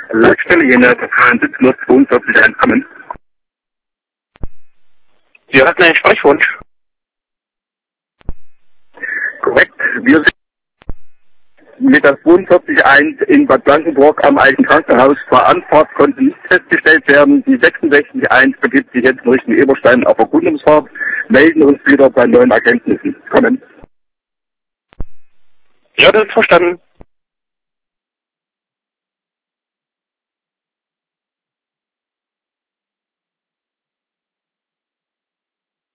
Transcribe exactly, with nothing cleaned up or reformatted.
Leitstelle Jena, Verfahren siebzehn zweiundvierzig eins kommen. Sie hatten einen Sprechwunsch. Korrekt. Wir sind mit der zweiundvierzig eins in Bad Blankenburg am alten Krankenhaus. Vor Anfahrt konnte nicht festgestellt werden. Die sechsundsechzig eins begibt sich jetzt in Richtung Eberstein auf Erkundungsfahrt. Melden uns wieder bei neuen Erkenntnissen. Kommen. Ja, das ist verstanden.